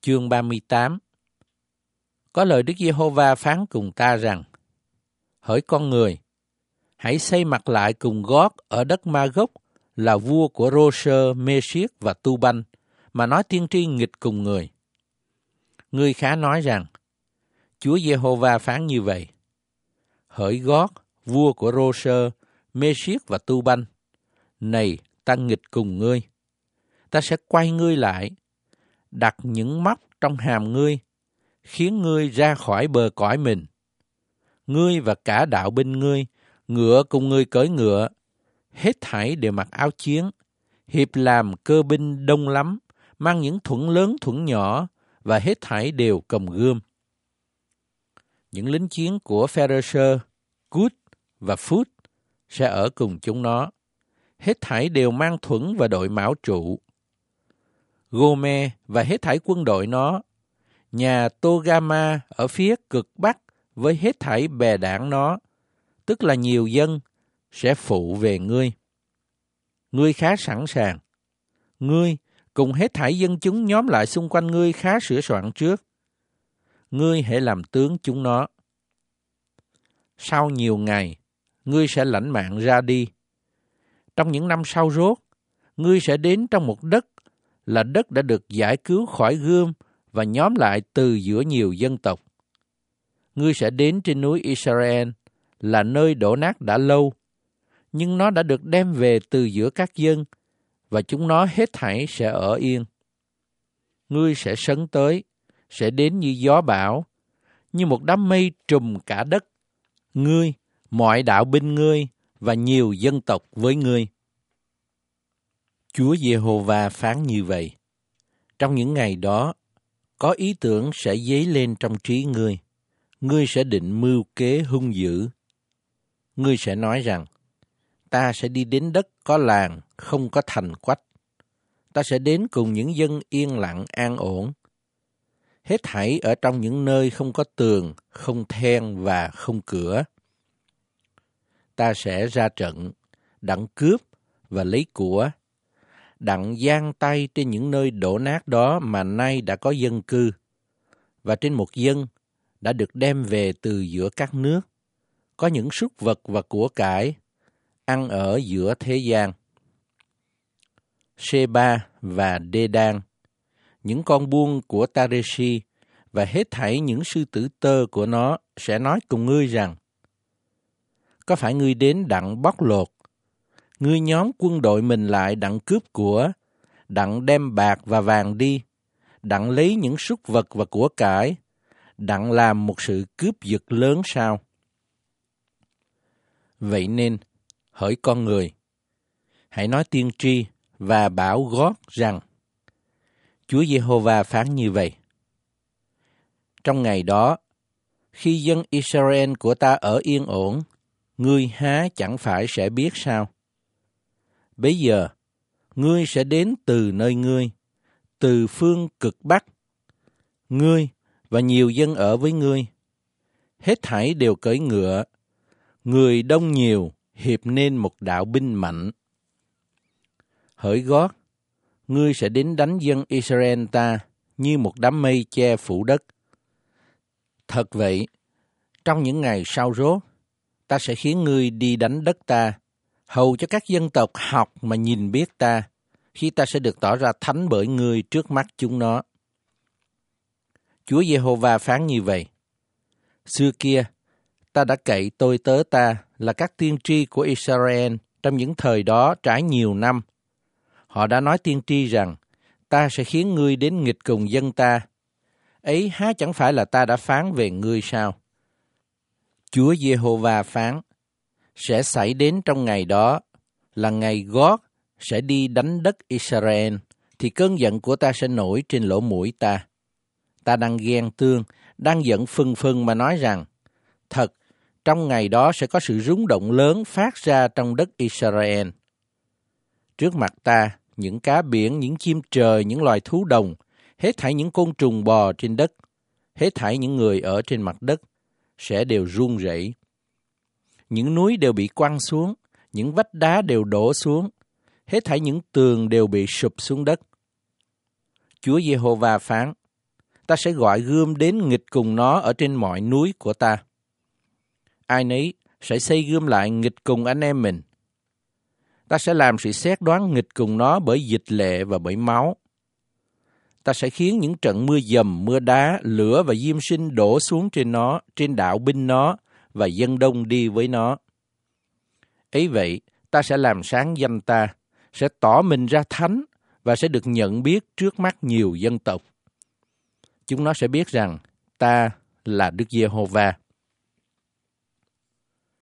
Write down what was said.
chương 38. Có lời Đức Giê-hô-va phán cùng ta rằng: Hỡi con người, hãy xây mặt lại cùng Gót ở đất Ma-gốc, là vua của Rô-sơ, Mê-siết và Tu-banh, mà nói tiên tri nghịch cùng người. Ngươi khá nói rằng: Chúa Giê-hô-va phán như vậy: Hỡi Gót, vua của Rô-sơ, Mê-siết và Tu-banh, này, ta nghịch cùng ngươi. Ta sẽ quay ngươi lại, đặt những móc trong hàm ngươi, khiến ngươi ra khỏi bờ cõi mình. Ngươi và cả đạo binh ngươi, ngựa cùng ngươi cưỡi ngựa, hết thảy đều mặc áo chiến, hiệp làm cơ binh đông lắm, mang những thuẫn lớn thuẫn nhỏ, và hết thảy đều cầm gươm. Những lính chiến của Pharesơ, Cút và Phút sẽ ở cùng chúng nó, hết thảy đều mang thuẫn và đội mão trụ. Gô-me và hết thảy quân đội nó, nhà Tô-ga-ma ở phía cực bắc với hết thảy bè đảng nó, tức là nhiều dân, sẽ phụ về ngươi. Ngươi khá sẵn sàng. Ngươi cùng hết thảy dân chúng nhóm lại xung quanh ngươi khá sửa soạn trước. Ngươi hãy làm tướng chúng nó. Sau nhiều ngày, ngươi sẽ lãnh mạng ra đi. Trong những năm sau rốt, ngươi sẽ đến trong một đất là đất đã được giải cứu khỏi gươm và nhóm lại từ giữa nhiều dân tộc. Ngươi sẽ đến trên núi Israel, là nơi đổ nát đã lâu, nhưng nó đã được đem về từ giữa các dân, và chúng nó hết thảy sẽ ở yên. Ngươi sẽ sấn tới, sẽ đến như gió bão, như một đám mây trùm cả đất. Ngươi, mọi đạo binh ngươi và nhiều dân tộc với ngươi. Chúa Giê-hô-va phán như vậy: Trong những ngày đó, có ý tưởng sẽ dấy lên trong trí ngươi. Ngươi sẽ định mưu kế hung dữ. Ngươi sẽ nói rằng: Ta sẽ đi đến đất có làng, không có thành quách. Ta sẽ đến cùng những dân yên lặng an ổn. Hết thảy ở trong những nơi không có tường, không then và không cửa. Ta sẽ ra trận, đặng cướp và lấy của, đặng giang tay trên những nơi đổ nát đó mà nay đã có dân cư, và trên một dân đã được đem về từ giữa các nước, có những súc vật và của cải, ăn ở giữa thế gian. Sê-ba và Đê-đan, những con buôn của Ta-rê-si và hết thảy những sư tử tơ của nó sẽ nói cùng ngươi rằng: Có phải ngươi đến đặng bóc lột, ngươi nhóm quân đội mình lại đặng cướp của, đặng đem bạc và vàng đi, đặng lấy những súc vật và của cải, đặng làm một sự cướp giật lớn sao? Vậy nên, hỡi con người, hãy nói tiên tri và bảo Gót rằng: Chúa Giê-hô-va phán như vậy: Trong ngày đó, khi dân Israel của ta ở yên ổn, ngươi há chẳng phải sẽ biết sao? Bấy giờ, ngươi sẽ đến từ nơi ngươi, từ phương cực bắc. Ngươi và nhiều dân ở với ngươi, hết thảy đều cưỡi ngựa, người đông nhiều, hiệp nên một đạo binh mạnh. Hỡi Gót, ngươi sẽ đến đánh dân Israel ta như một đám mây che phủ đất. Thật vậy, trong những ngày sau rốt, ta sẽ khiến ngươi đi đánh đất ta, hầu cho các dân tộc học mà nhìn biết ta, khi ta sẽ được tỏ ra thánh bởi ngươi trước mắt chúng nó. Chúa Giê-hô-va phán như vậy: Xưa kia, ta đã cậy tôi tớ ta là các tiên tri của Israel trong những thời đó trải nhiều năm. Họ đã nói tiên tri rằng: Ta sẽ khiến ngươi đến nghịch cùng dân ta. Ấy há chẳng phải là ta đã phán về ngươi sao? Chúa Giê-hô-va phán: Sẽ xảy đến trong ngày đó, là ngày Gót sẽ đi đánh đất Israel, thì cơn giận của ta sẽ nổi trên lỗ mũi ta. Ta đang ghen tương, đang giận phừng phừng mà nói rằng: Thật, trong ngày đó sẽ có sự rúng động lớn phát ra trong đất Israel. Trước mặt ta, những cá biển, những chim trời, những loài thú đồng, hết thảy những côn trùng bò trên đất, hết thảy những người ở trên mặt đất, sẽ đều run rẩy. Những núi đều bị quăng xuống, những vách đá đều đổ xuống, hết thảy những tường đều bị sụp xuống đất. Chúa Giê-hô-va phán: Ta sẽ gọi gươm đến nghịch cùng nó ở trên mọi núi của ta. Ai nấy sẽ xây gươm lại nghịch cùng anh em mình. Ta sẽ làm sự xét đoán nghịch cùng nó bởi dịch lệ và bởi máu. Ta sẽ khiến những trận mưa dầm, mưa đá, lửa và diêm sinh đổ xuống trên nó, trên đạo binh nó, và dân đông đi với nó. Ấy vậy, ta sẽ làm sáng danh ta, sẽ tỏ mình ra thánh, và sẽ được nhận biết trước mắt nhiều dân tộc. Chúng nó sẽ biết rằng ta là Đức Giê-hô-va.